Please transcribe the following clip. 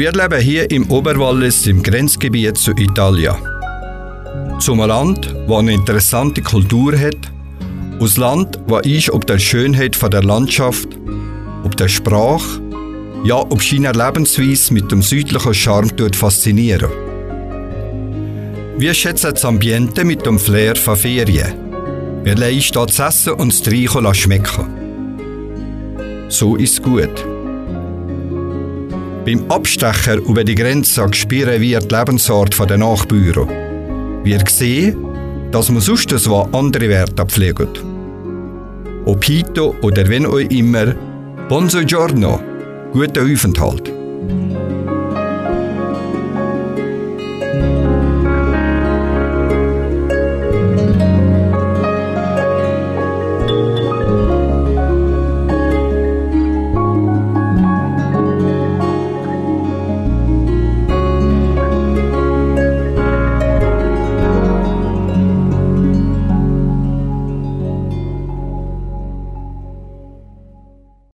Wir leben hier im Oberwallis im Grenzgebiet zu Italien. Zum Land, das eine interessante Kultur hat, aus Land, das ich ob der Schönheit von der Landschaft, ob der Sprache, ja ob seiner Lebensweise mit dem südlichen Charme faszinieren. Wir schätzen das Ambiente mit dem Flair von Ferien. Wir lassen dort das Essen und das Trinken schmecken. So ist es gut. Beim Abstecher über die Grenze spüren wir die Lebensart der Nachbarn. Wir sehen, dass man sonst so andere Werte pflegen. Ob heute oder wenn euch immer, buongiorno, guten Aufenthalt.